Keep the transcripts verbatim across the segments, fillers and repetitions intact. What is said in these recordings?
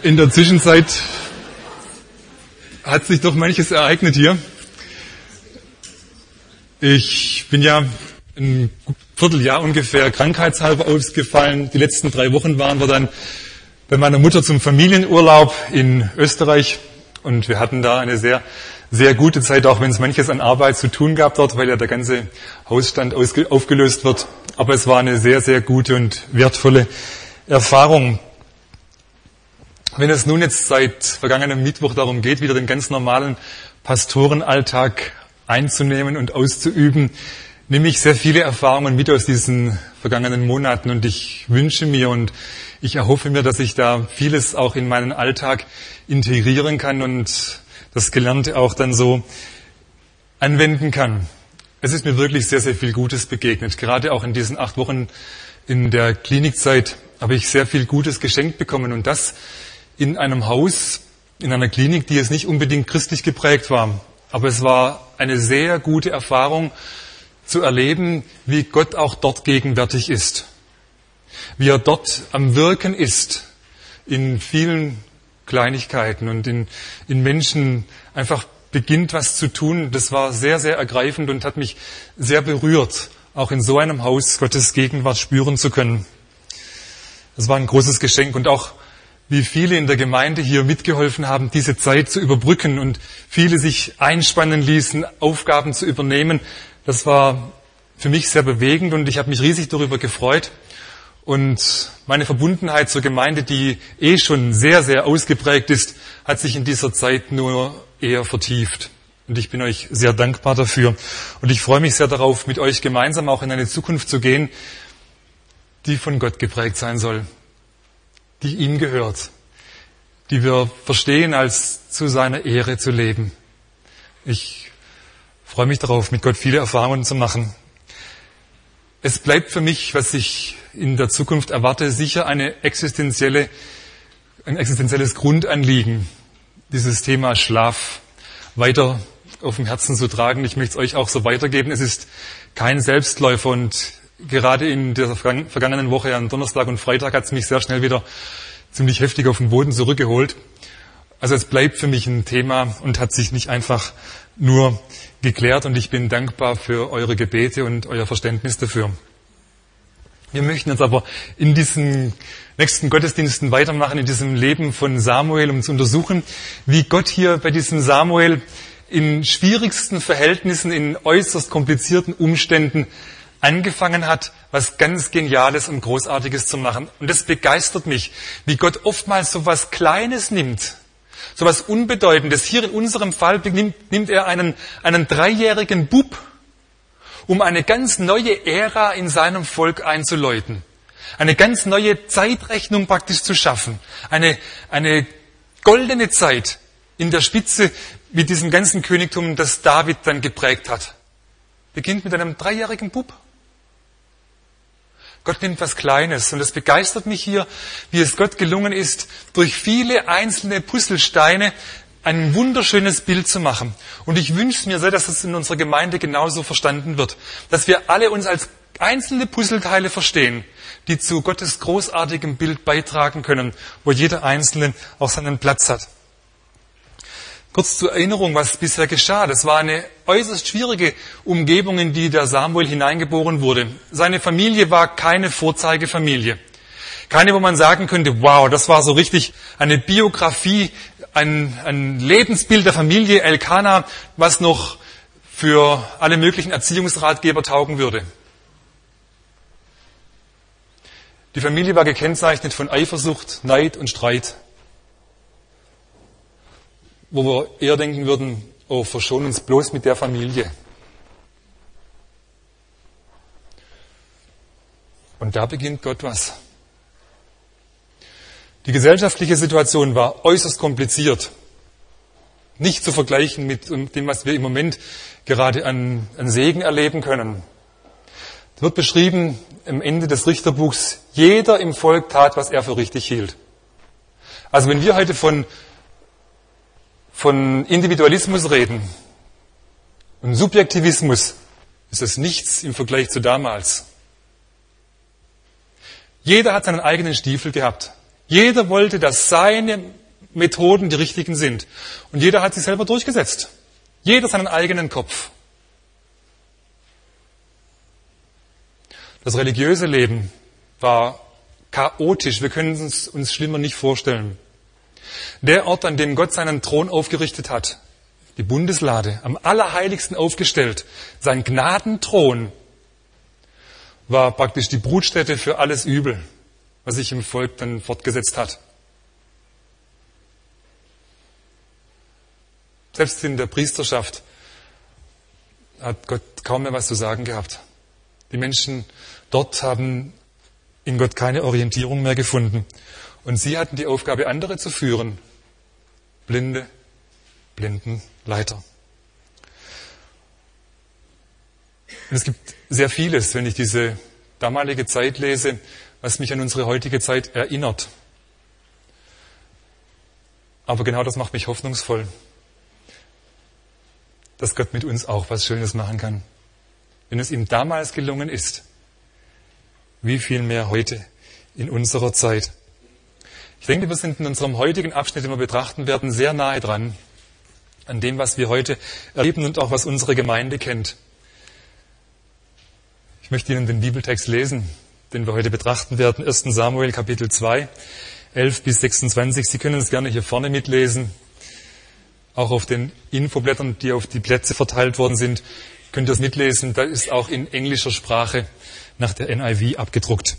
In der Zwischenzeit hat sich doch manches ereignet hier. Ich bin ja ein Vierteljahr ungefähr krankheitshalber ausgefallen. Die letzten drei Wochen waren wir dann bei meiner Mutter zum Familienurlaub in Österreich. Und wir hatten da eine sehr, sehr gute Zeit, auch wenn es manches an Arbeit zu tun gab dort, weil ja der ganze Hausstand ausge- aufgelöst wird. Aber es war eine sehr, sehr gute und wertvolle Erfahrung. Wenn es nun jetzt seit vergangenem Mittwoch darum geht, wieder den ganz normalen Pastorenalltag einzunehmen und auszuüben, nehme ich sehr viele Erfahrungen mit aus diesen vergangenen Monaten und ich wünsche mir und ich erhoffe mir, dass ich da vieles auch in meinen Alltag integrieren kann und das Gelernte auch dann so anwenden kann. Es ist mir wirklich sehr, sehr viel Gutes begegnet. Gerade auch in diesen acht Wochen in der Klinikzeit habe ich sehr viel Gutes geschenkt bekommen und das in einem Haus, in einer Klinik, die jetzt nicht unbedingt christlich geprägt war. Aber es war eine sehr gute Erfahrung zu erleben, wie Gott auch dort gegenwärtig ist. Wie er dort am Wirken ist, in vielen Kleinigkeiten und in, in Menschen einfach beginnt was zu tun. Das war sehr, sehr ergreifend und hat mich sehr berührt, auch in so einem Haus Gottes Gegenwart spüren zu können. Das war ein großes Geschenk und auch wie viele in der Gemeinde hier mitgeholfen haben, diese Zeit zu überbrücken und viele sich einspannen ließen, Aufgaben zu übernehmen. Das war für mich sehr bewegend und ich habe mich riesig darüber gefreut. Und meine Verbundenheit zur Gemeinde, die eh schon sehr, sehr ausgeprägt ist, hat sich in dieser Zeit nur eher vertieft. Und ich bin euch sehr dankbar dafür. Und ich freue mich sehr darauf, mit euch gemeinsam auch in eine Zukunft zu gehen, die von Gott geprägt sein soll, die ihm gehört, die wir verstehen, als zu seiner Ehre zu leben. Ich freue mich darauf, mit Gott viele Erfahrungen zu machen. Es bleibt für mich, was ich in der Zukunft erwarte, sicher eine existenzielle, ein existenzielles Grundanliegen, dieses Thema Schlaf weiter auf dem Herzen zu tragen. Ich möchte es euch auch so weitergeben. Es ist kein Selbstläufer und gerade in der vergangenen Woche, am Donnerstag und Freitag, hat es mich sehr schnell wieder ziemlich heftig auf den Boden zurückgeholt. Also es bleibt für mich ein Thema und hat sich nicht einfach nur geklärt und ich bin dankbar für eure Gebete und euer Verständnis dafür. Wir möchten jetzt aber in diesen nächsten Gottesdiensten weitermachen, in diesem Leben von Samuel, um zu untersuchen, wie Gott hier bei diesem Samuel in schwierigsten Verhältnissen, in äußerst komplizierten Umständen angefangen hat, was ganz Geniales und Großartiges zu machen. Und das begeistert mich, wie Gott oftmals so was Kleines nimmt, so was Unbedeutendes. Hier in unserem Fall nimmt, nimmt er einen, einen dreijährigen Bub, um eine ganz neue Ära in seinem Volk einzuläuten. Eine ganz neue Zeitrechnung praktisch zu schaffen. Eine, eine goldene Zeit in der Spitze mit diesem ganzen Königtum, das David dann geprägt hat. Beginnt mit einem dreijährigen Bub. Gott nimmt was Kleines und es begeistert mich hier, wie es Gott gelungen ist, durch viele einzelne Puzzlesteine ein wunderschönes Bild zu machen. Und ich wünsche mir sehr, dass es in unserer Gemeinde genauso verstanden wird, dass wir alle uns als einzelne Puzzleteile verstehen, die zu Gottes großartigem Bild beitragen können, wo jeder Einzelne auch seinen Platz hat. Kurz zur Erinnerung, was bisher geschah. Das war eine äußerst schwierige Umgebung, in die der Samuel hineingeboren wurde. Seine Familie war keine Vorzeigefamilie. Keine, wo man sagen könnte, wow, das war so richtig eine Biografie, ein, ein Lebensbild der Familie Elkanah, was noch für alle möglichen Erziehungsratgeber taugen würde. Die Familie war gekennzeichnet von Eifersucht, Neid und Streit. Wo wir eher denken würden, oh, verschon uns bloß mit der Familie. Und da beginnt Gott was. Die gesellschaftliche Situation war äußerst kompliziert. Nicht zu vergleichen mit dem, was wir im Moment gerade an, an Segen erleben können. Es wird beschrieben am Ende des Richterbuchs, jeder im Volk tat, was er für richtig hielt. Also wenn wir heute von von Individualismus reden und Subjektivismus, ist das nichts im Vergleich zu damals. Jeder hat seinen eigenen Stiefel gehabt. Jeder wollte, dass seine Methoden die richtigen sind. Und jeder hat sich selber durchgesetzt. Jeder seinen eigenen Kopf. Das religiöse Leben war chaotisch. Wir können es uns schlimmer nicht vorstellen. Der Ort, an dem Gott seinen Thron aufgerichtet hat, die Bundeslade, am allerheiligsten aufgestellt, sein Gnadenthron, war praktisch die Brutstätte für alles Übel, was sich im Volk dann fortgesetzt hat. Selbst in der Priesterschaft hat Gott kaum mehr was zu sagen gehabt. Die Menschen dort haben in Gott keine Orientierung mehr gefunden. Und sie hatten die Aufgabe, andere zu führen. Blinde, Blindenleiter. Und es gibt sehr vieles, wenn ich diese damalige Zeit lese, was mich an unsere heutige Zeit erinnert. Aber genau das macht mich hoffnungsvoll, dass Gott mit uns auch was Schönes machen kann. Wenn es ihm damals gelungen ist, wie viel mehr heute in unserer Zeit. Ich denke, wir sind in unserem heutigen Abschnitt, den wir betrachten werden, sehr nahe dran an dem, was wir heute erleben und auch was unsere Gemeinde kennt. Ich möchte Ihnen den Bibeltext lesen, den wir heute betrachten werden. erster Samuel, Kapitel zwei, elf bis sechsundzwanzig. Sie können es gerne hier vorne mitlesen. Auch auf den Infoblättern, die auf die Plätze verteilt worden sind, könnt ihr es mitlesen. Da ist auch in englischer Sprache nach der N I V abgedruckt.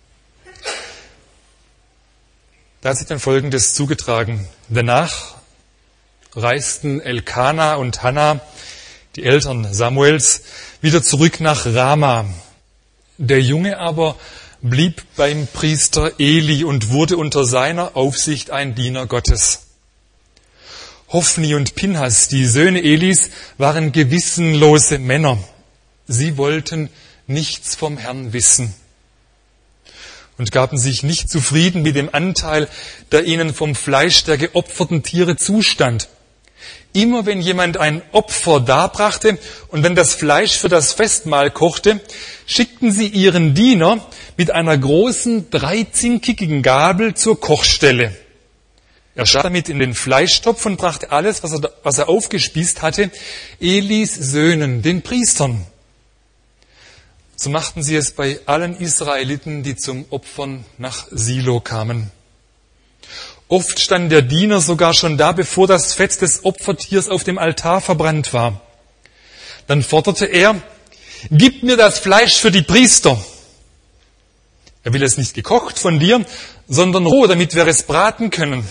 Da hat sich dann Folgendes zugetragen. Danach reisten Elkana und Hannah, die Eltern Samuels, wieder zurück nach Rama. Der Junge aber blieb beim Priester Eli und wurde unter seiner Aufsicht ein Diener Gottes. Hophni und Pinhas, die Söhne Elis, waren gewissenlose Männer. Sie wollten nichts vom Herrn wissen und gaben sich nicht zufrieden mit dem Anteil, der ihnen vom Fleisch der geopferten Tiere zustand. Immer wenn jemand ein Opfer darbrachte und wenn das Fleisch für das Festmahl kochte, schickten sie ihren Diener mit einer großen, dreizinkigen Gabel zur Kochstelle. Er schab damit in den Fleischtopf und brachte alles, was er, was er aufgespießt hatte, Elis Söhnen, den Priestern. So machten sie es bei allen Israeliten, die zum Opfern nach Silo kamen. Oft stand der Diener sogar schon da, bevor das Fett des Opfertiers auf dem Altar verbrannt war. Dann forderte er, gib mir das Fleisch für die Priester. Er will es nicht gekocht von dir, sondern roh, damit wir es braten können.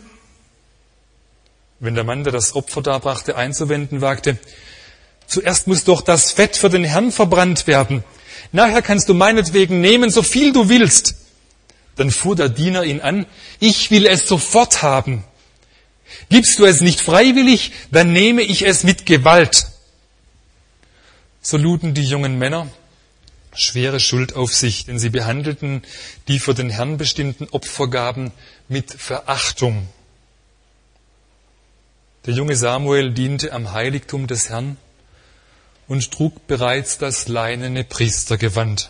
Wenn der Mann, der das Opfer darbrachte, einzuwenden wagte, zuerst muss doch das Fett für den Herrn verbrannt werden. Nachher kannst du meinetwegen nehmen, so viel du willst. Dann fuhr der Diener ihn an, ich will es sofort haben. Gibst du es nicht freiwillig, dann nehme ich es mit Gewalt. So luden die jungen Männer schwere Schuld auf sich, denn sie behandelten die für den Herrn bestimmten Opfergaben mit Verachtung. Der junge Samuel diente am Heiligtum des Herrn und trug bereits das leinene Priestergewand.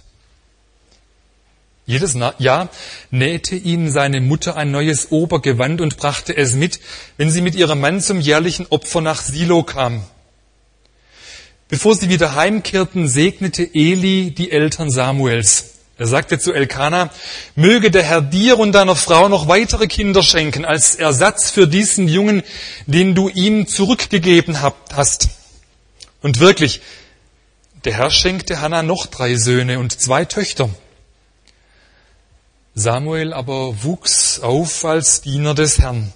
Jedes Jahr nähte ihm seine Mutter ein neues Obergewand und brachte es mit, wenn sie mit ihrem Mann zum jährlichen Opfer nach Silo kam. Bevor sie wieder heimkehrten, segnete Eli die Eltern Samuels. Er sagte zu Elkana, möge der Herr dir und deiner Frau noch weitere Kinder schenken, als Ersatz für diesen Jungen, den du ihm zurückgegeben hast. Und wirklich, der Herr schenkte Hannah noch drei Söhne und zwei Töchter. Samuel aber wuchs auf als Diener des Herrn.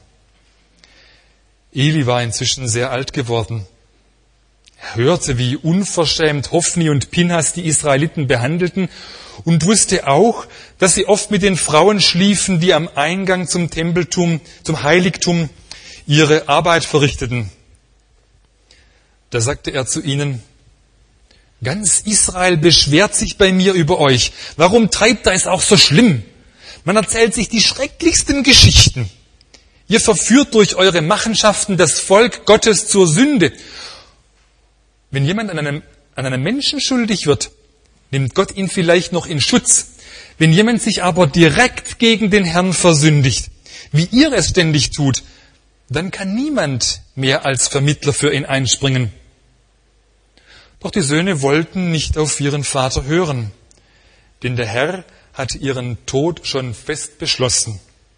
Eli war inzwischen sehr alt geworden. Er hörte, wie unverschämt Hophni und Pinhas die Israeliten behandelten und wusste auch, dass sie oft mit den Frauen schliefen, die am Eingang zum Tempeltum, zum Heiligtum ihre Arbeit verrichteten. Da sagte er zu ihnen, ganz Israel beschwert sich bei mir über euch. Warum treibt er es auch so schlimm? Man erzählt sich die schrecklichsten Geschichten. Ihr verführt durch eure Machenschaften das Volk Gottes zur Sünde. Wenn jemand an einem, an einem Menschen schuldig wird, nimmt Gott ihn vielleicht noch in Schutz. Wenn jemand sich aber direkt gegen den Herrn versündigt, wie ihr es ständig tut, dann kann niemand mehr als Vermittler für ihn einspringen. Doch die Söhne wollten nicht auf ihren Vater hören, denn der Herr hat ihren Tod schon fest beschlossen.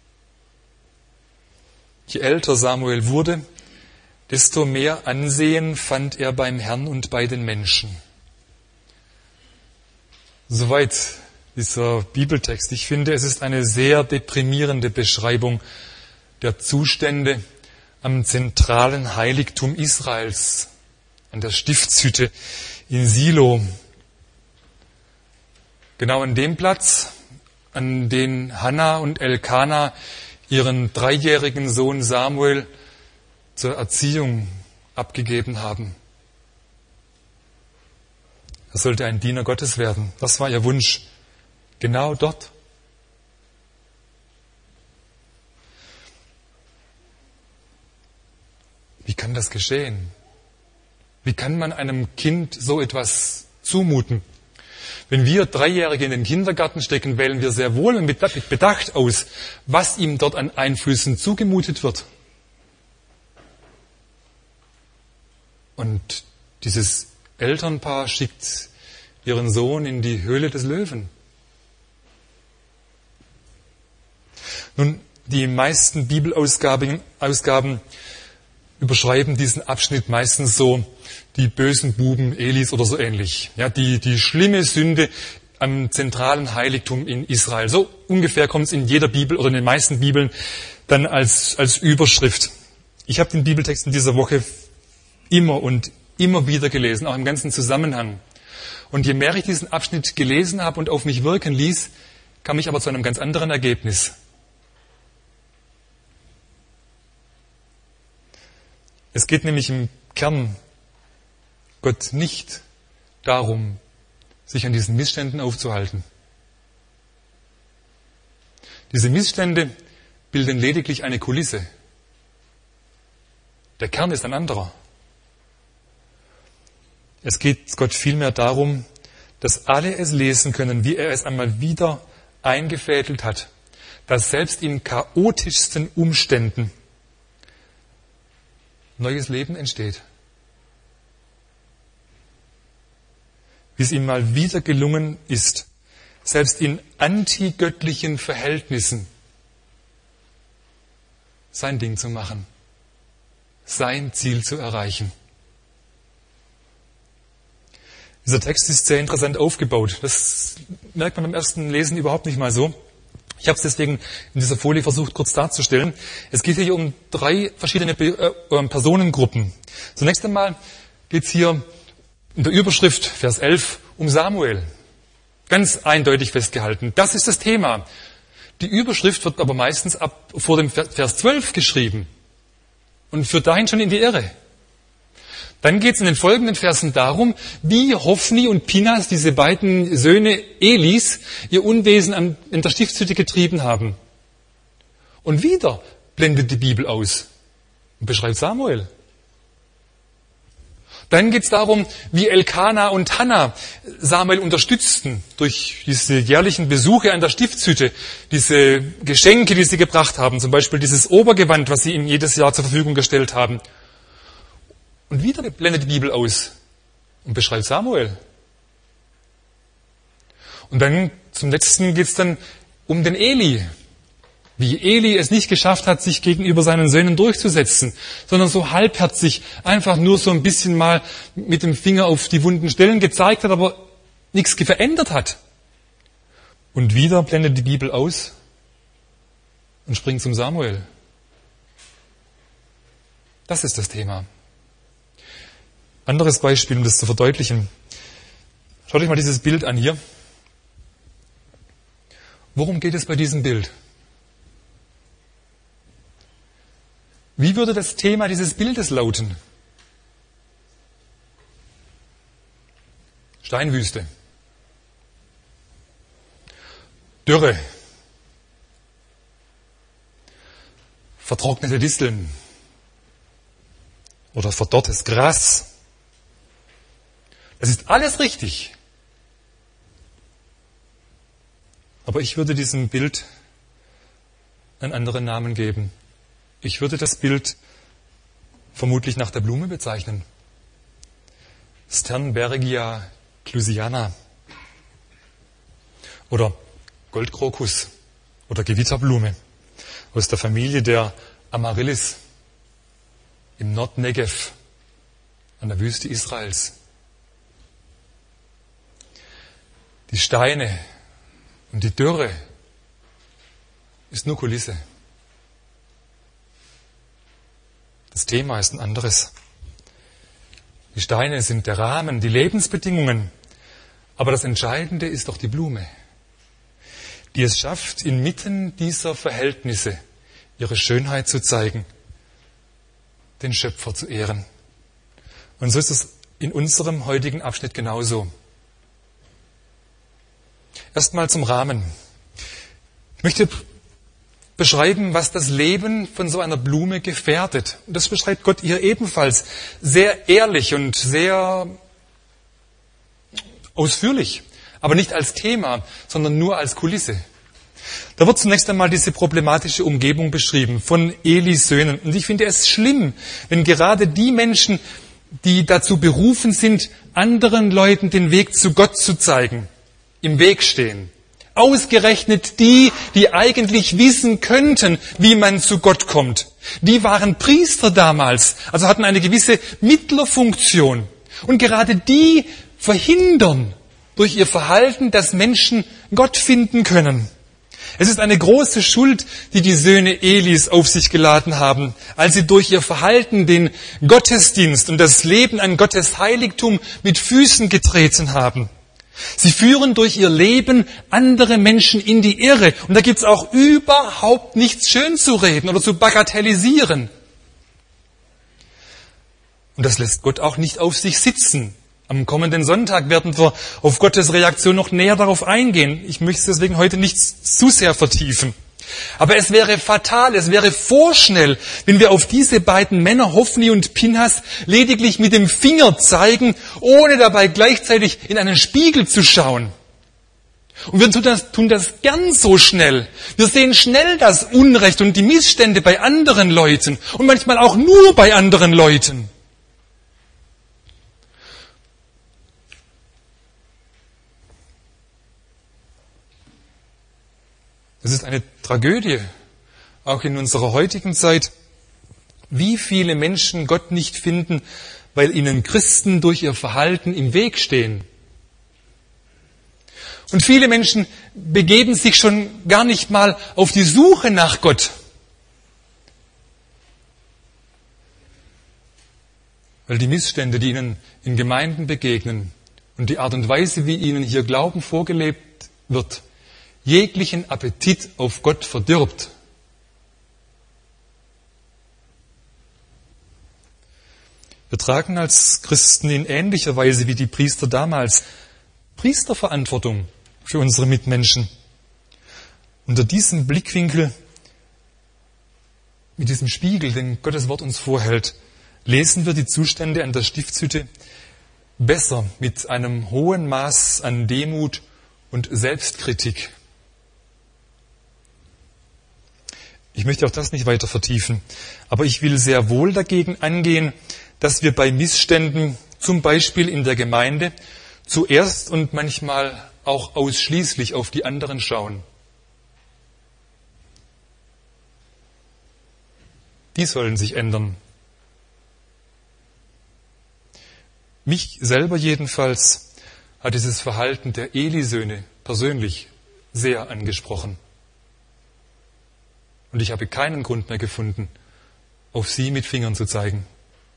Je älter Samuel wurde, desto mehr Ansehen fand er beim Herrn und bei den Menschen. Soweit dieser Bibeltext. Ich finde, es ist eine sehr deprimierende Beschreibung der Zustände am zentralen Heiligtum Israels, an der Stiftshütte in Silo. Genau an dem Platz, an den Hannah und Elkana ihren dreijährigen Sohn Samuel zur Erziehung abgegeben haben. Er sollte ein Diener Gottes werden. Das war ihr Wunsch. Genau dort. Wie kann das geschehen? Wie kann man einem Kind so etwas zumuten? Wenn wir Dreijährige in den Kindergarten stecken, wählen wir sehr wohl und mit Bedacht aus, was ihm dort an Einflüssen zugemutet wird. Und dieses Elternpaar schickt ihren Sohn in die Höhle des Löwen. Nun, die meisten Bibelausgaben Ausgaben überschreiben diesen Abschnitt meistens so, die bösen Buben Elis oder so ähnlich. Ja, die, die schlimme Sünde am zentralen Heiligtum in Israel. So ungefähr kommt es in jeder Bibel oder in den meisten Bibeln dann als, als Überschrift. Ich habe den Bibeltext in dieser Woche immer und immer wieder gelesen, auch im ganzen Zusammenhang. Und je mehr ich diesen Abschnitt gelesen habe und auf mich wirken ließ, kam ich aber zu einem ganz anderen Ergebnis. Es geht nämlich im Kern Gott nicht darum, sich an diesen Missständen aufzuhalten. Diese Missstände bilden lediglich eine Kulisse. Der Kern ist ein anderer. Es geht Gott vielmehr darum, dass alle es lesen können, wie er es einmal wieder eingefädelt hat, dass selbst in chaotischsten Umständen neues Leben entsteht. Wie es ihm mal wieder gelungen ist, selbst in antigöttlichen Verhältnissen sein Ding zu machen, sein Ziel zu erreichen. Dieser Text ist sehr interessant aufgebaut. Das merkt man beim ersten Lesen überhaupt nicht mal so. Ich habe es deswegen in dieser Folie versucht, kurz darzustellen. Es geht hier um drei verschiedene äh, Personengruppen. Zunächst einmal geht es hier in der Überschrift, Vers elf, um Samuel. Ganz eindeutig festgehalten. Das ist das Thema. Die Überschrift wird aber meistens ab vor dem Vers zwölf geschrieben und führt dahin schon in die Irre. Dann geht es in den folgenden Versen darum, wie Hophni und Pinhas, diese beiden Söhne Elis, ihr Unwesen an, in der Stiftshütte getrieben haben. Und wieder blendet die Bibel aus und beschreibt Samuel. Dann geht es darum, wie Elkana und Hannah Samuel unterstützten durch diese jährlichen Besuche an der Stiftshütte, diese Geschenke, die sie gebracht haben, zum Beispiel dieses Obergewand, was sie ihm jedes Jahr zur Verfügung gestellt haben. Und wieder blendet die Bibel aus und beschreibt Samuel. Und dann zum letzten geht es dann um den Eli. Wie Eli es nicht geschafft hat, sich gegenüber seinen Söhnen durchzusetzen, sondern so halbherzig einfach nur so ein bisschen mal mit dem Finger auf die wunden Stellen gezeigt hat, aber nichts verändert hat. Und wieder blendet die Bibel aus und springt zum Samuel. Das ist das Thema. Anderes Beispiel, um das zu verdeutlichen. Schaut euch mal dieses Bild an hier. Worum geht es bei diesem Bild? Wie würde das Thema dieses Bildes lauten? Steinwüste. Dürre. Vertrocknete Disteln. Oder verdorrtes Gras. Das ist alles richtig. Aber ich würde diesem Bild einen anderen Namen geben. Ich würde das Bild vermutlich nach der Blume bezeichnen. Sternbergia clusiana oder Goldkrokus oder Gewitterblume aus der Familie der Amaryllis im Nordnegev an der Wüste Israels. Die Steine und die Dürre ist nur Kulisse. Das Thema ist ein anderes. Die Steine sind der Rahmen, die Lebensbedingungen. Aber das Entscheidende ist doch die Blume, die es schafft, inmitten dieser Verhältnisse ihre Schönheit zu zeigen, den Schöpfer zu ehren. Und so ist es in unserem heutigen Abschnitt genauso. Erstmal zum Rahmen. Ich möchte beschreiben, was das Leben von so einer Blume gefährdet. Und das beschreibt Gott hier ebenfalls sehr ehrlich und sehr ausführlich, aber nicht als Thema, sondern nur als Kulisse. Da wird zunächst einmal diese problematische Umgebung beschrieben von Elis Söhnen. Und ich finde es schlimm, wenn gerade die Menschen, die dazu berufen sind, anderen Leuten den Weg zu Gott zu zeigen, im Weg stehen. Ausgerechnet die, die eigentlich wissen könnten, wie man zu Gott kommt. Die waren Priester damals, also hatten eine gewisse Mittlerfunktion. Und gerade die verhindern durch ihr Verhalten, dass Menschen Gott finden können. Es ist eine große Schuld, die die Söhne Elis auf sich geladen haben, als sie durch ihr Verhalten den Gottesdienst und das Leben an Gottes Heiligtum mit Füßen getreten haben. Sie führen durch ihr Leben andere Menschen in die Irre. Und da gibt es auch überhaupt nichts schön zu reden oder zu bagatellisieren. Und das lässt Gott auch nicht auf sich sitzen. Am kommenden Sonntag werden wir auf Gottes Reaktion noch näher darauf eingehen. Ich möchte es deswegen heute nicht zu sehr vertiefen. Aber es wäre fatal, es wäre vorschnell, wenn wir auf diese beiden Männer, Hofni und Pinhas, lediglich mit dem Finger zeigen, ohne dabei gleichzeitig in einen Spiegel zu schauen. Und wir tun das, tun das gern so schnell. Wir sehen schnell das Unrecht und die Missstände bei anderen Leuten und manchmal auch nur bei anderen Leuten. Es ist eine Tragödie, auch in unserer heutigen Zeit, wie viele Menschen Gott nicht finden, weil ihnen Christen durch ihr Verhalten im Weg stehen. Und viele Menschen begeben sich schon gar nicht mal auf die Suche nach Gott. Weil die Missstände, die ihnen in Gemeinden begegnen und die Art und Weise, wie ihnen hier Glauben vorgelebt wird, jeglichen Appetit auf Gott verdirbt. Wir tragen als Christen in ähnlicher Weise wie die Priester damals Priesterverantwortung für unsere Mitmenschen. Unter diesem Blickwinkel, mit diesem Spiegel, den Gottes Wort uns vorhält, lesen wir die Zustände an der Stiftshütte besser mit einem hohen Maß an Demut und Selbstkritik. Ich möchte auch das nicht weiter vertiefen, aber ich will sehr wohl dagegen angehen, dass wir bei Missständen, zum Beispiel in der Gemeinde, zuerst und manchmal auch ausschließlich auf die anderen schauen. Die sollen sich ändern. Mich selber jedenfalls hat dieses Verhalten der Eli-Söhne persönlich sehr angesprochen. Und ich habe keinen Grund mehr gefunden, auf sie mit Fingern zu zeigen.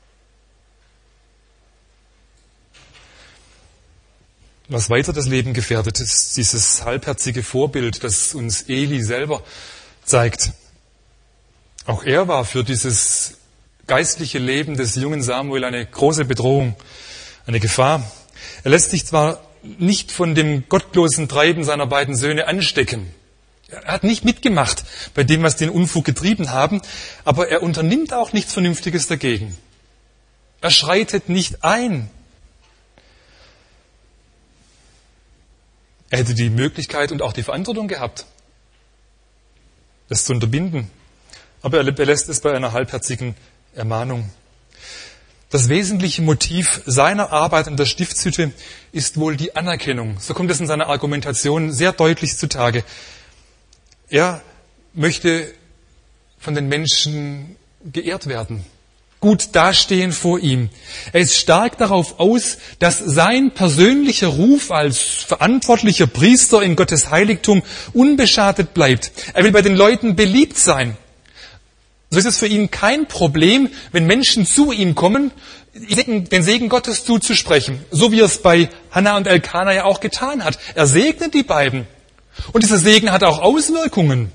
Was weiter das Leben gefährdet, ist dieses halbherzige Vorbild, das uns Eli selber zeigt. Auch er war für dieses geistliche Leben des jungen Samuel eine große Bedrohung, eine Gefahr. Er lässt sich zwar nicht von dem gottlosen Treiben seiner beiden Söhne anstecken. Er hat nicht mitgemacht bei dem, was den Unfug getrieben haben, aber er unternimmt auch nichts Vernünftiges dagegen. Er schreitet nicht ein. Er hätte die Möglichkeit und auch die Verantwortung gehabt, das zu unterbinden. Aber er belässt es bei einer halbherzigen Ermahnung. Das wesentliche Motiv seiner Arbeit an der Stiftshütte ist wohl die Anerkennung. So kommt es in seiner Argumentation sehr deutlich zutage. Er möchte von den Menschen geehrt werden, gut dastehen vor ihm. Er ist stark darauf aus, dass sein persönlicher Ruf als verantwortlicher Priester in Gottes Heiligtum unbeschadet bleibt. Er will bei den Leuten beliebt sein. So ist es für ihn kein Problem, wenn Menschen zu ihm kommen, den Segen Gottes zuzusprechen. So wie er es bei Hannah und Elkana ja auch getan hat. Er segnet die beiden. Und dieser Segen hat auch Auswirkungen.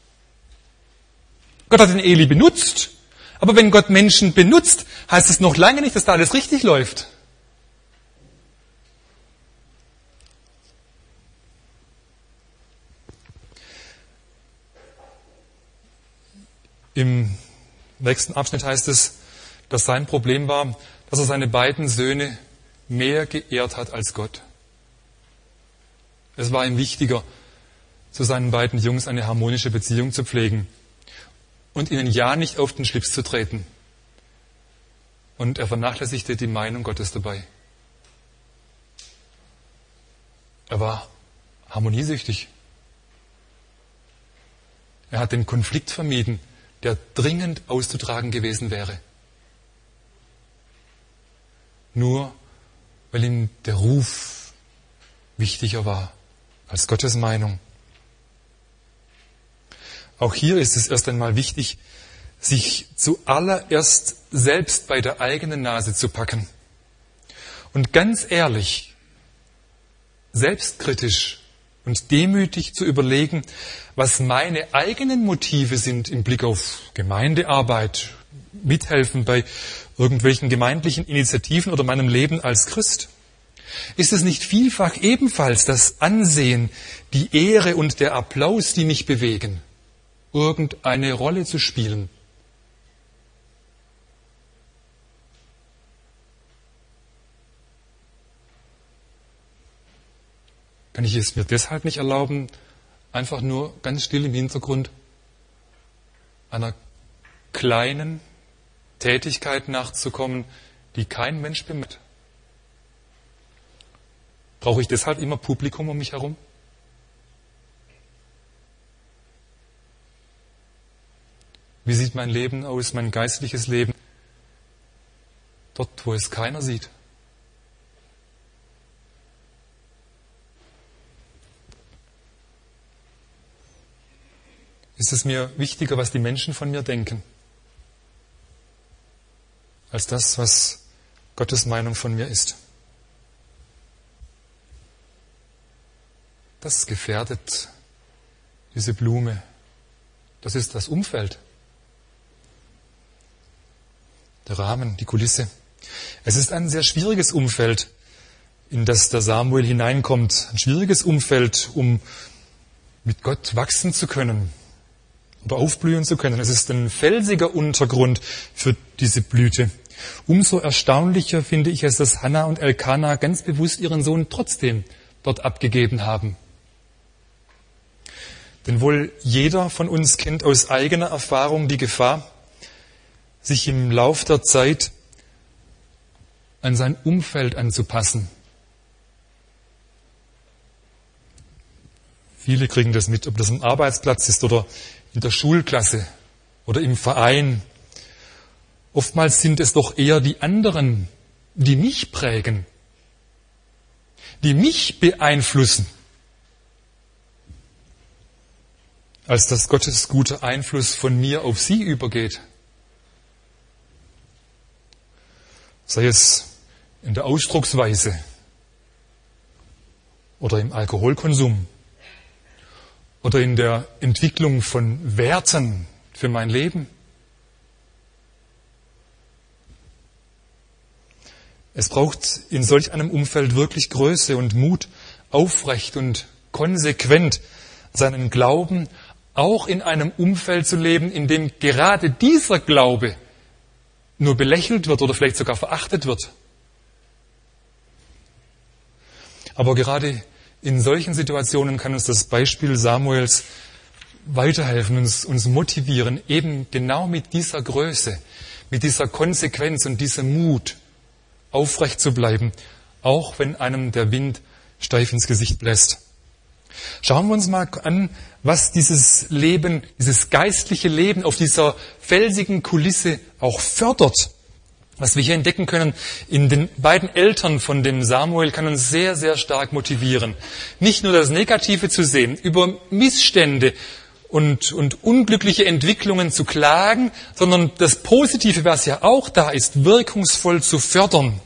Gott hat den Eli benutzt. Aber wenn Gott Menschen benutzt, heißt es noch lange nicht, dass da alles richtig läuft. Im nächsten Abschnitt heißt es, dass sein Problem war, dass er seine beiden Söhne mehr geehrt hat als Gott. Es war ihm wichtiger, zu seinen beiden Jungs eine harmonische Beziehung zu pflegen und ihnen ja nicht auf den Schlips zu treten. Und er vernachlässigte die Meinung Gottes dabei. Er war harmoniesüchtig. Er hat den Konflikt vermieden, der dringend auszutragen gewesen wäre. Nur weil ihm der Ruf wichtiger war als Gottes Meinung. Auch hier ist es erst einmal wichtig, sich zuallererst selbst bei der eigenen Nase zu packen und ganz ehrlich, selbstkritisch und demütig zu überlegen, was meine eigenen Motive sind im Blick auf Gemeindearbeit, Mithelfen bei irgendwelchen gemeindlichen Initiativen oder meinem Leben als Christ. Ist es nicht vielfach ebenfalls das Ansehen, die Ehre und der Applaus, die mich bewegen, irgendeine Rolle zu spielen? Kann ich es mir deshalb nicht erlauben, einfach nur ganz still im Hintergrund einer kleinen Tätigkeit nachzukommen, die kein Mensch bemerkt? Brauche ich deshalb immer Publikum um mich herum? Wie sieht mein Leben aus, mein geistliches Leben, dort, wo es keiner sieht? Ist es mir wichtiger, was die Menschen von mir denken, als das, was Gottes Meinung von mir ist? Das gefährdet diese Blume. Das ist das Umfeld, der Rahmen, die Kulisse. Es ist ein sehr schwieriges Umfeld, in das der Samuel hineinkommt. Ein schwieriges Umfeld, um mit Gott wachsen zu können oder aufblühen zu können. Es ist ein felsiger Untergrund für diese Blüte. Umso erstaunlicher finde ich es, dass Hannah und Elkana ganz bewusst ihren Sohn trotzdem dort abgegeben haben. Denn wohl jeder von uns kennt aus eigener Erfahrung die Gefahr, sich im Lauf der Zeit an sein Umfeld anzupassen. Viele kriegen das mit, ob das am Arbeitsplatz ist oder in der Schulklasse oder im Verein. Oftmals sind es doch eher die anderen, die mich prägen, die mich beeinflussen, als dass Gottes guter Einfluss von mir auf sie übergeht. Sei es in der Ausdrucksweise oder im Alkoholkonsum oder in der Entwicklung von Werten für mein Leben. Es braucht in solch einem Umfeld wirklich Größe und Mut, aufrecht und konsequent seinen Glauben auch in einem Umfeld zu leben, in dem gerade dieser Glaube nur belächelt wird oder vielleicht sogar verachtet wird. Aber gerade In solchen Situationen kann uns das Beispiel Samuels weiterhelfen, uns, uns motivieren, eben genau mit dieser Größe, mit dieser Konsequenz und diesem Mut aufrecht zu bleiben, auch wenn einem der Wind steif ins Gesicht bläst. Schauen wir uns mal an, was dieses Leben, dieses geistliche Leben auf dieser felsigen Kulisse auch fördert. Was wir hier entdecken können in den beiden Eltern von dem Samuel, kann uns sehr, sehr stark motivieren. Nicht nur das Negative zu sehen, über Missstände und, und unglückliche Entwicklungen zu klagen, sondern das Positive, was ja auch da ist, wirkungsvoll zu fördern.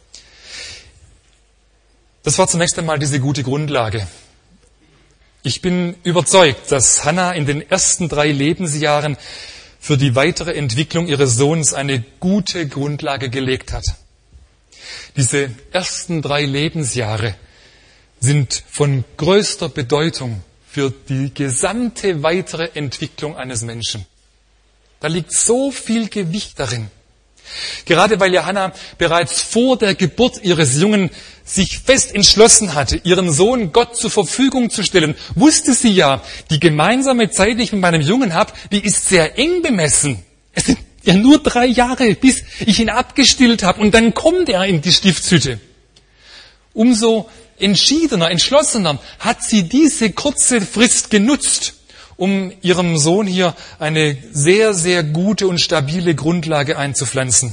Das war zunächst einmal diese gute Grundlage. Ich bin überzeugt, dass Hannah in den ersten drei Lebensjahren für die weitere Entwicklung ihres Sohnes eine gute Grundlage gelegt hat. Diese ersten drei Lebensjahre sind von größter Bedeutung für die gesamte weitere Entwicklung eines Menschen. Da liegt so viel Gewicht darin. Gerade weil ja Hannah bereits vor der Geburt ihres Jungen sich fest entschlossen hatte, ihren Sohn Gott zur Verfügung zu stellen, wusste sie ja, die gemeinsame Zeit, die ich mit meinem Jungen habe, die ist sehr eng bemessen. Es sind ja nur drei Jahre, bis ich ihn abgestillt habe und dann kommt er in die Stiftshütte. Umso entschiedener, entschlossener hat sie diese kurze Frist genutzt, um ihrem Sohn hier eine sehr, sehr gute und stabile Grundlage einzupflanzen.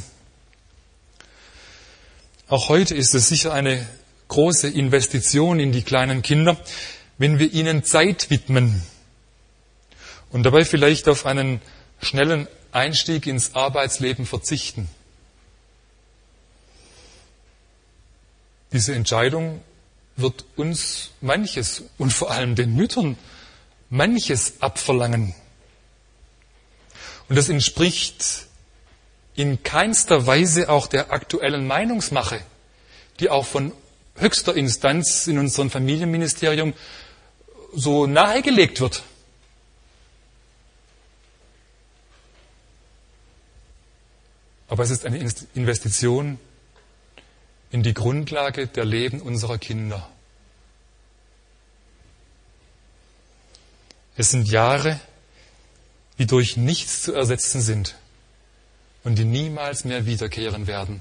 Auch heute ist es sicher eine große Investition in die kleinen Kinder, wenn wir ihnen Zeit widmen und dabei vielleicht auf einen schnellen Einstieg ins Arbeitsleben verzichten. Diese Entscheidung wird uns manches und vor allem den Müttern manches abverlangen. Und das entspricht in keinster Weise auch der aktuellen Meinungsmache, die auch von höchster Instanz in unserem Familienministerium so nahegelegt wird. Aber es ist eine Investition in die Grundlage der Leben unserer Kinder. Es sind Jahre, die durch nichts zu ersetzen sind und die niemals mehr wiederkehren werden.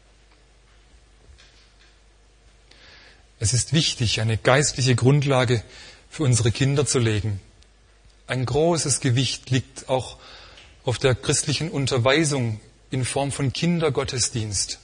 Es ist wichtig, eine geistliche Grundlage für unsere Kinder zu legen. Ein großes Gewicht liegt auch auf der christlichen Unterweisung in Form von Kindergottesdienst.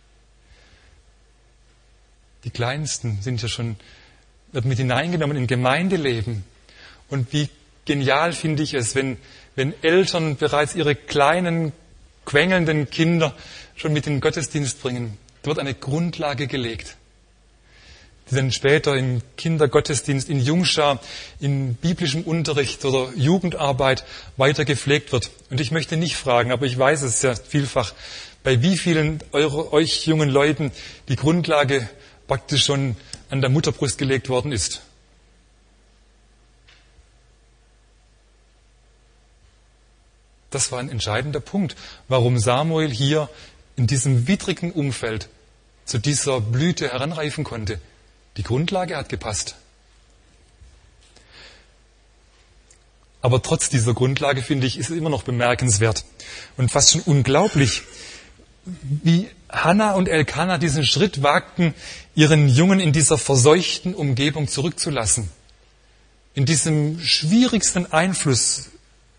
Die Kleinsten sind ja schon, wird mit hineingenommen in Gemeindeleben. Und wie genial finde ich es, wenn, wenn Eltern bereits ihre kleinen, quengelnden Kinder schon mit in den Gottesdienst bringen. Da wird eine Grundlage gelegt, die dann später im Kindergottesdienst, in Jungschar, in biblischem Unterricht oder Jugendarbeit weiter gepflegt wird. Und ich möchte nicht fragen, aber ich weiß es ja vielfach, bei wie vielen eure, euch jungen Leuten die Grundlage praktisch schon an der Mutterbrust gelegt worden ist. Das war ein entscheidender Punkt, warum Samuel hier in diesem widrigen Umfeld zu dieser Blüte heranreifen konnte. Die Grundlage hat gepasst. Aber trotz dieser Grundlage, finde ich, ist es immer noch bemerkenswert und fast schon unglaublich, wie Hannah und Elkanah diesen Schritt wagten, ihren Jungen in dieser verseuchten Umgebung zurückzulassen. In diesem schwierigsten Einfluss.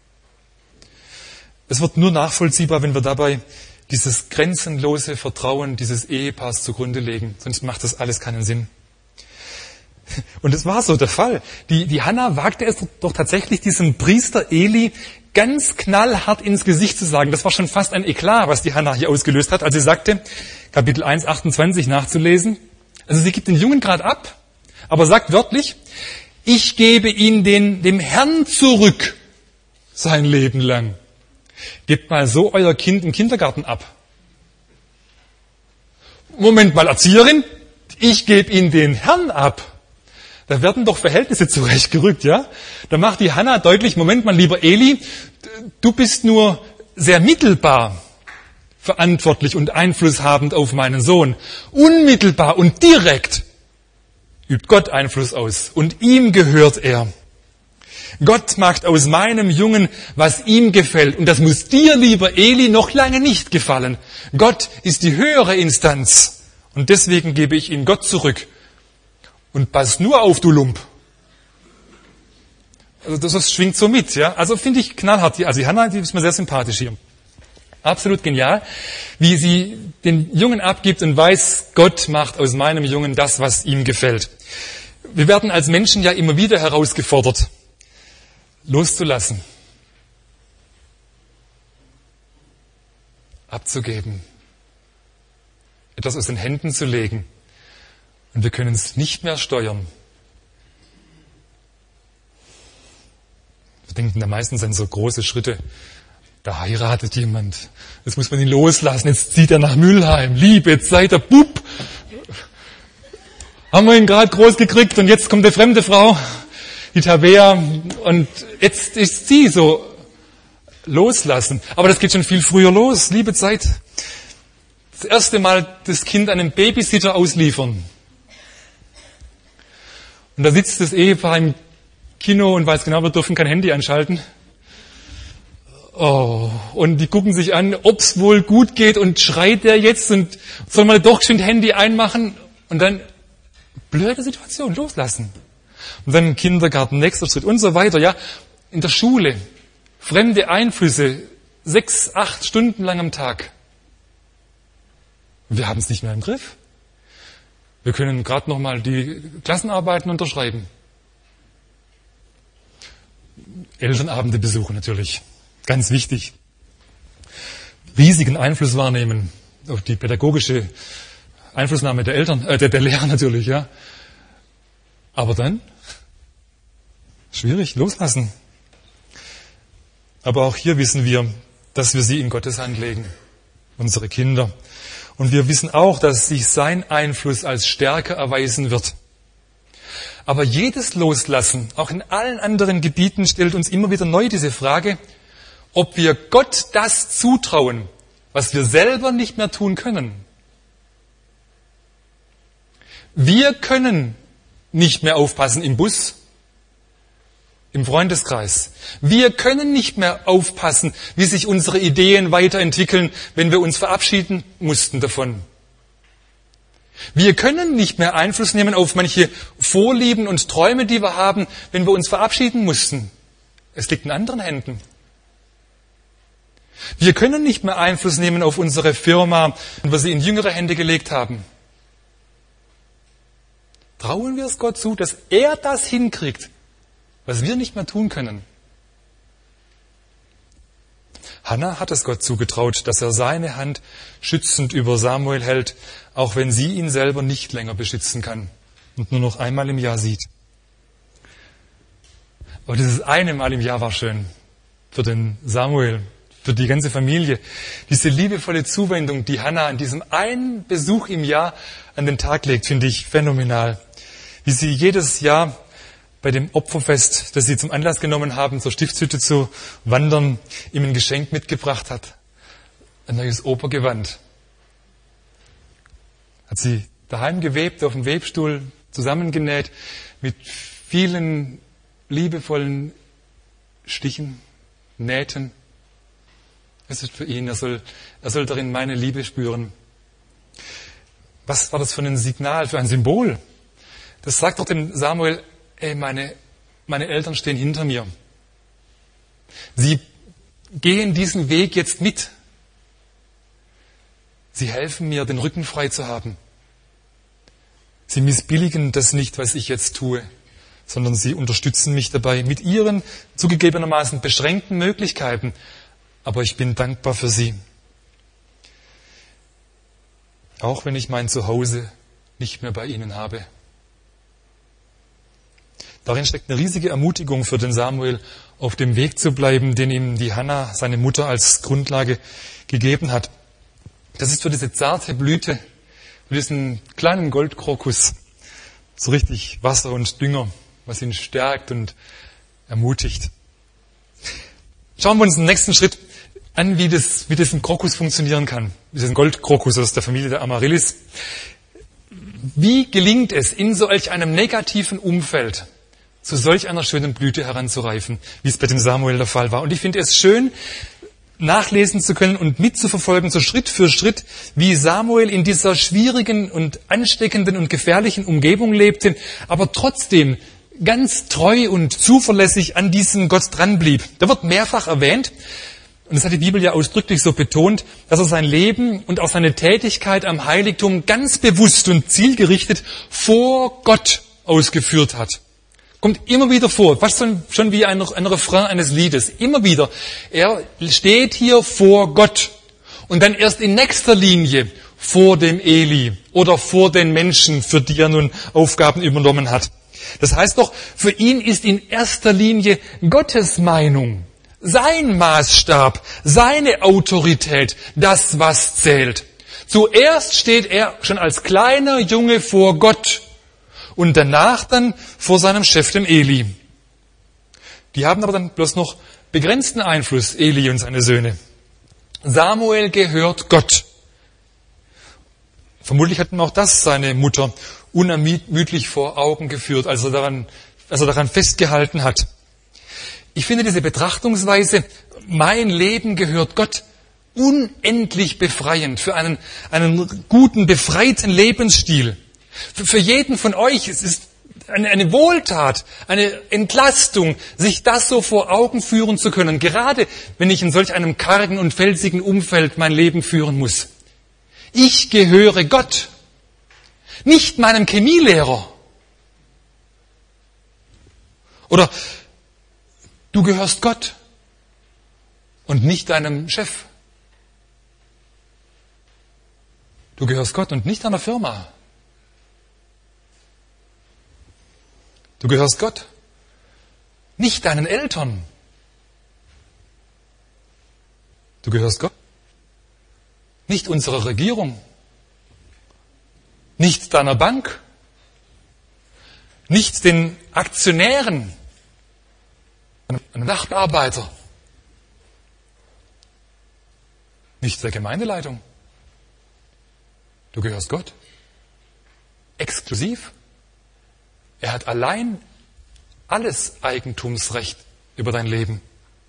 Es wird nur nachvollziehbar, wenn wir dabei dieses grenzenlose Vertrauen dieses Ehepaars zugrunde legen. Sonst macht das alles keinen Sinn. Und es war so der Fall. Die, die Hannah wagte es doch tatsächlich, diesem Priester Eli ganz knallhart ins Gesicht zu sagen. Das war schon fast ein Eklat, was die Hannah hier ausgelöst hat, als sie sagte, Kapitel eins, achtundzwanzig nachzulesen. Also sie gibt den Jungen gerade ab, aber sagt wörtlich, ich gebe ihn den, dem Herrn zurück sein Leben lang. Gebt mal so euer Kind im Kindergarten ab. Moment mal, Erzieherin, ich gebe ihn den Herrn ab. Da werden doch Verhältnisse zurechtgerückt, ja? Da macht die Hannah deutlich, Moment mal, lieber Eli, du bist nur sehr mittelbar verantwortlich und einflusshabend auf meinen Sohn. Unmittelbar und direkt übt Gott Einfluss aus und ihm gehört er. Gott macht aus meinem Jungen, was ihm gefällt. Und das muss dir, lieber Eli, noch lange nicht gefallen. Gott ist die höhere Instanz. Und deswegen gebe ich ihn Gott zurück. Und pass nur auf, du Lump. Also das, das schwingt so mit, ja. Also finde ich knallhart. Also die Hannah, die ist mir sehr sympathisch hier. Absolut genial, wie sie den Jungen abgibt und weiß, Gott macht aus meinem Jungen das, was ihm gefällt. Wir werden als Menschen ja immer wieder herausgefordert, loszulassen, abzugeben, etwas aus den Händen zu legen. Und wir können es nicht mehr steuern. Wir denken da meistens an so große Schritte. Da heiratet jemand. Jetzt muss man ihn loslassen. Jetzt zieht er nach Mülheim. Liebe, jetzt seid ihr Bub. Haben wir ihn gerade groß gekriegt und jetzt kommt eine fremde Frau, die Tabea, und jetzt ist sie so loslassen. Aber das geht schon viel früher los. Liebe Zeit. Das erste Mal das Kind einem Babysitter ausliefern. Und da sitzt das Ehepaar im Kino und weiß genau, wir dürfen kein Handy anschalten. Oh, und die gucken sich an, ob's wohl gut geht, und schreit der jetzt und soll man doch schon Handy einmachen und dann blöde Situation, loslassen. Und dann im Kindergarten, nächster Schritt und so weiter, ja. In der Schule, fremde Einflüsse, sechs, acht Stunden lang am Tag. Wir haben es nicht mehr im Griff. Wir können gerade noch mal die Klassenarbeiten unterschreiben. Elternabende besuchen natürlich. Ganz wichtig. Riesigen Einfluss wahrnehmen auf die pädagogische Einflussnahme der Eltern, äh, der, der Lehrer natürlich, ja. Aber dann schwierig, loslassen. Aber auch hier wissen wir, dass wir sie in Gottes Hand legen, unsere Kinder. Und wir wissen auch, dass sich sein Einfluss als stärker erweisen wird. Aber jedes Loslassen, auch in allen anderen Gebieten, stellt uns immer wieder neu diese Frage, ob wir Gott das zutrauen, was wir selber nicht mehr tun können. Wir können nicht mehr aufpassen im Bus, im Freundeskreis. Wir können nicht mehr aufpassen, wie sich unsere Ideen weiterentwickeln, wenn wir uns verabschieden mussten davon. Wir können nicht mehr Einfluss nehmen auf manche Vorlieben und Träume, die wir haben, wenn wir uns verabschieden mussten. Es liegt in anderen Händen. Wir können nicht mehr Einfluss nehmen auf unsere Firma, wenn wir sie in jüngere Hände gelegt haben. Trauen wir es Gott zu, dass er das hinkriegt, was wir nicht mehr tun können? Hannah hat es Gott zugetraut, dass er seine Hand schützend über Samuel hält, auch wenn sie ihn selber nicht länger beschützen kann und nur noch einmal im Jahr sieht. Aber dieses eine Mal im Jahr war schön für den Samuel, für die ganze Familie. Diese liebevolle Zuwendung, die Hannah an diesem einen Besuch im Jahr an den Tag legt, finde ich phänomenal. Wie sie jedes Jahr bei dem Opferfest, das sie zum Anlass genommen haben, zur Stiftshütte zu wandern, ihm ein Geschenk mitgebracht hat. Ein neues Opergewand. Hat sie daheim gewebt, auf dem Webstuhl zusammengenäht, mit vielen liebevollen Stichen, Nähten. Es ist für ihn, er soll, er soll darin meine Liebe spüren. Was war das für ein Signal, für ein Symbol? Das sagt doch dem Samuel, ey, meine, meine Eltern stehen hinter mir. Sie gehen diesen Weg jetzt mit. Sie helfen mir, den Rücken frei zu haben. Sie missbilligen das nicht, was ich jetzt tue, sondern sie unterstützen mich dabei mit ihren zugegebenermaßen beschränkten Möglichkeiten. Aber ich bin dankbar für sie. Auch wenn ich mein Zuhause nicht mehr bei ihnen habe. Darin steckt eine riesige Ermutigung für den Samuel, auf dem Weg zu bleiben, den ihm die Hannah, seine Mutter, als Grundlage gegeben hat. Das ist für diese zarte Blüte, für diesen kleinen Goldkrokus, so richtig Wasser und Dünger, was ihn stärkt und ermutigt. Schauen wir uns den nächsten Schritt an, wie das, wie das ein Krokus funktionieren kann. Diesen Goldkrokus aus der Familie der Amaryllis. wie gelingt es, in solch einem negativen Umfeld zu solch einer schönen Blüte heranzureifen, wie es bei dem Samuel der Fall war. Und ich finde es schön, nachlesen zu können und mitzuverfolgen, so Schritt für Schritt, wie Samuel in dieser schwierigen und ansteckenden und gefährlichen Umgebung lebte, aber trotzdem ganz treu und zuverlässig an diesem Gott dran blieb. Da wird mehrfach erwähnt, und das hat die Bibel ja ausdrücklich so betont, dass er sein Leben und auch seine Tätigkeit am Heiligtum ganz bewusst und zielgerichtet vor Gott ausgeführt hat. Kommt immer wieder vor, fast schon wie ein, ein Refrain eines Liedes. Immer wieder. Er steht hier vor Gott und dann erst in nächster Linie vor dem Eli oder vor den Menschen, für die er nun Aufgaben übernommen hat. Das heißt doch, für ihn ist in erster Linie Gottes Meinung, sein Maßstab, seine Autorität, das, was zählt. Zuerst steht er schon als kleiner Junge vor Gott und danach dann vor seinem Chef, dem Eli. Die haben aber dann bloß noch begrenzten Einfluss, Eli und seine Söhne. Samuel gehört Gott. Vermutlich hat ihm auch das seine Mutter unermüdlich vor Augen geführt, als er daran, als er daran festgehalten hat. Ich finde diese Betrachtungsweise, mein Leben gehört Gott, unendlich befreiend für einen, einen guten, befreiten Lebensstil. Für, für jeden von euch es ist eine, eine Wohltat, eine Entlastung, sich das so vor Augen führen zu können, gerade wenn ich in solch einem kargen und felsigen Umfeld mein Leben führen muss. Ich gehöre Gott, nicht meinem Chemielehrer. Oder du gehörst Gott und nicht deinem Chef. Du gehörst Gott und nicht deiner Firma. Du gehörst Gott, nicht deinen Eltern. Du gehörst Gott, nicht unserer Regierung, nicht deiner Bank, nicht den Aktionären, einem Nachtarbeiter, nicht der Gemeindeleitung. Du gehörst Gott, exklusiv. Er hat allein alles Eigentumsrecht über dein Leben.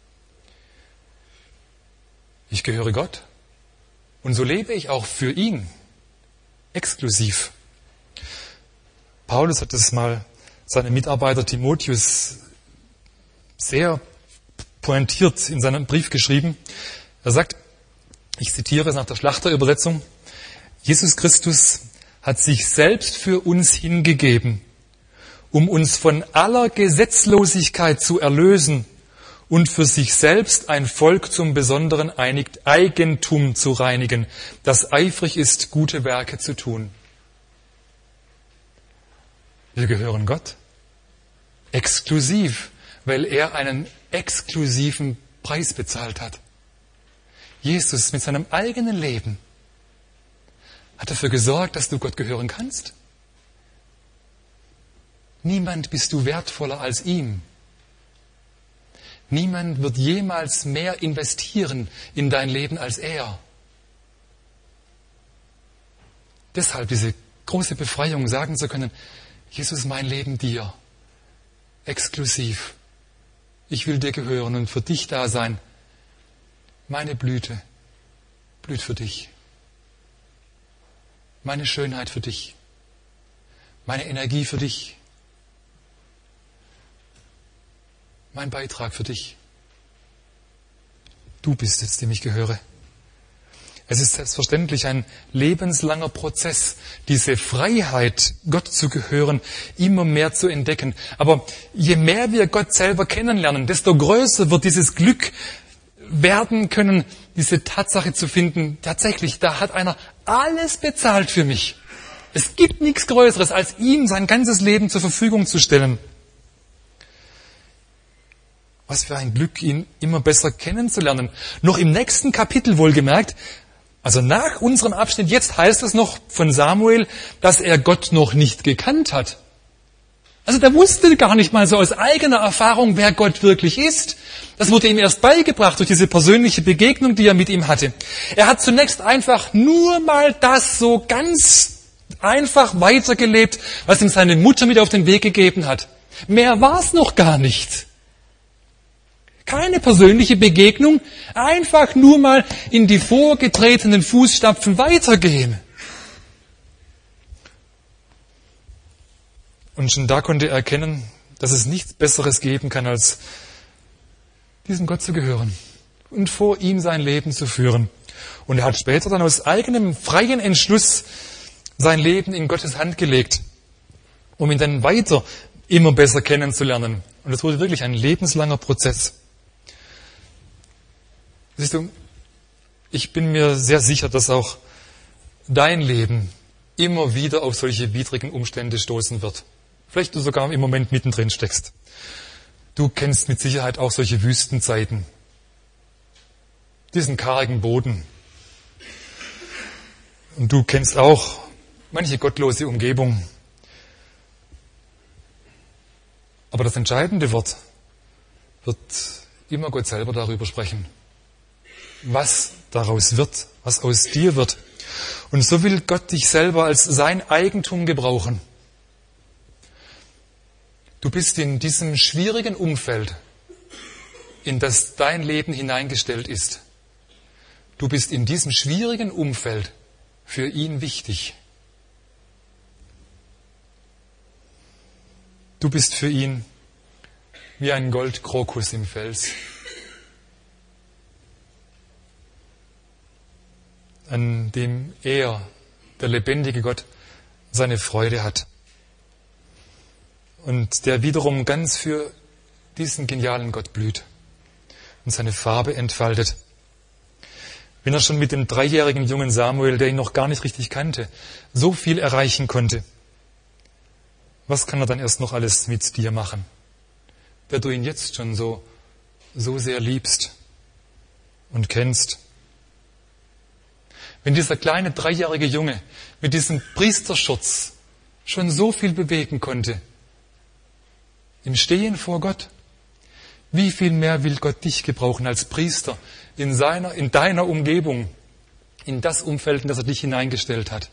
Ich gehöre Gott und so lebe ich auch für ihn, exklusiv. Paulus hat das mal seinem Mitarbeiter Timotheus sehr pointiert in seinem Brief geschrieben. Er sagt, ich zitiere es nach der Schlachterübersetzung, Jesus Christus hat sich selbst für uns hingegeben, um uns von aller Gesetzlosigkeit zu erlösen und für sich selbst ein Volk zum besonderen Eigentum zu reinigen, das eifrig ist, gute Werke zu tun. Wir gehören Gott, exklusiv, weil er einen exklusiven Preis bezahlt hat. Jesus mit seinem eigenen Leben hat dafür gesorgt, dass du Gott gehören kannst. Niemand bist du wertvoller als ihm. Niemand wird jemals mehr investieren in dein Leben als er. Deshalb diese große Befreiung, sagen zu können, Jesus, mein Leben dir, exklusiv. Ich will dir gehören und für dich da sein. Meine Blüte blüht für dich. Meine Schönheit für dich. Meine Energie für dich. Mein Beitrag für dich. Du bist es, dem ich gehöre. Es ist selbstverständlich ein lebenslanger Prozess, diese Freiheit, Gott zu gehören, immer mehr zu entdecken. Aber je mehr wir Gott selber kennenlernen, desto größer wird dieses Glück werden können, diese Tatsache zu finden, tatsächlich, da hat einer alles bezahlt für mich. Es gibt nichts Größeres, als ihm sein ganzes Leben zur Verfügung zu stellen. Was für ein Glück, ihn immer besser kennenzulernen. Noch im nächsten Kapitel wohlgemerkt, also nach unserem Abschnitt, jetzt heißt es noch von Samuel, dass er Gott noch nicht gekannt hat. Also der wusste gar nicht mal so aus eigener Erfahrung, wer Gott wirklich ist. Das wurde ihm erst beigebracht durch diese persönliche Begegnung, die er mit ihm hatte. Er hat zunächst einfach nur mal das so ganz einfach weitergelebt, was ihm seine Mutter mit auf den Weg gegeben hat. Mehr war's noch gar nicht. Keine persönliche Begegnung, einfach nur mal in die vorgetretenen Fußstapfen weitergehen. Und schon da konnte er erkennen, dass es nichts Besseres geben kann, als diesem Gott zu gehören und vor ihm sein Leben zu führen. Und er hat später dann aus eigenem freien Entschluss sein Leben in Gottes Hand gelegt, um ihn dann weiter immer besser kennenzulernen. Und es wurde wirklich ein lebenslanger Prozess. Siehst du, ich bin mir sehr sicher, dass auch dein Leben immer wieder auf solche widrigen Umstände stoßen wird. Vielleicht du sogar im Moment mittendrin steckst. Du kennst mit Sicherheit auch solche Wüstenzeiten. Diesen kargen Boden. Und du kennst auch manche gottlose Umgebung. Aber das entscheidende Wort wird immer Gott selber darüber sprechen. Was daraus wird, was aus dir wird. Und so will Gott dich selber als sein Eigentum gebrauchen. Du bist in diesem schwierigen Umfeld, in das dein Leben hineingestellt ist. Du bist in diesem schwierigen Umfeld für ihn wichtig. Du bist für ihn wie ein Goldkrokus im Fels, an dem er, der lebendige Gott, seine Freude hat. Und der wiederum ganz für diesen genialen Gott blüht und seine Farbe entfaltet. Wenn er schon mit dem dreijährigen jungen Samuel, der ihn noch gar nicht richtig kannte, so viel erreichen konnte, was kann er dann erst noch alles mit dir machen, der du ihn jetzt schon so, so sehr liebst und kennst? Wenn dieser kleine dreijährige Junge mit diesem Priesterschutz schon so viel bewegen konnte, im Stehen vor Gott, wie viel mehr will Gott dich gebrauchen als Priester in seiner, in deiner Umgebung, in das Umfeld, in das er dich hineingestellt hat.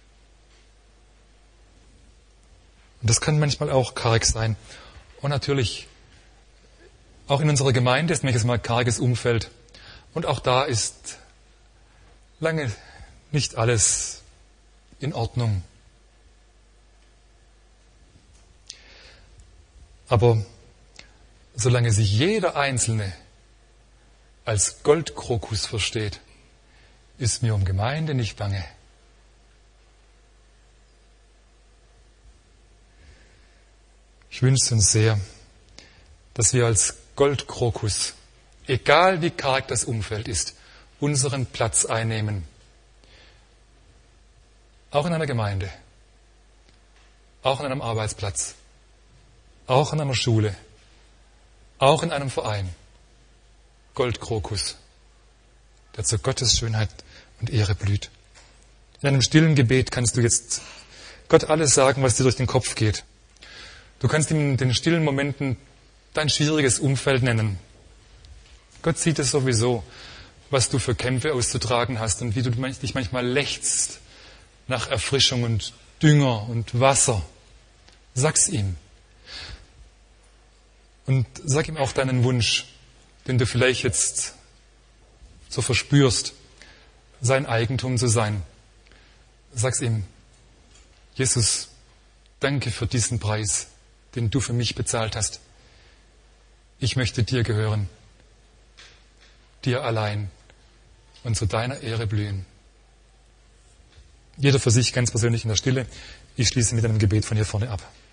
Und das kann manchmal auch karg sein. Und natürlich, auch in unserer Gemeinde ist manches Mal karges Umfeld. Und auch da ist lange nicht alles in Ordnung. Aber solange sich jeder Einzelne als Goldkrokus versteht, ist mir um Gemeinde nicht bange. Ich wünsche uns sehr, dass wir als Goldkrokus, egal wie karg das Umfeld ist, unseren Platz einnehmen. Auch in einer Gemeinde, auch an einem Arbeitsplatz, auch in einer Schule, auch in einem Verein. Goldkrokus, der zu Gottes Schönheit und Ehre blüht. In einem stillen Gebet kannst du jetzt Gott alles sagen, was dir durch den Kopf geht. Du kannst ihm in den stillen Momenten dein schwieriges Umfeld nennen. Gott sieht es sowieso, was du für Kämpfe auszutragen hast und wie du dich manchmal lechzt nach Erfrischung und Dünger und Wasser. Sag's ihm. Und sag ihm auch deinen Wunsch, den du vielleicht jetzt so verspürst, sein Eigentum zu sein. Sag's ihm, Jesus, danke für diesen Preis, den du für mich bezahlt hast. Ich möchte dir gehören, dir allein und zu deiner Ehre blühen. Jeder für sich ganz persönlich in der Stille. Ich schließe mit einem Gebet von hier vorne ab.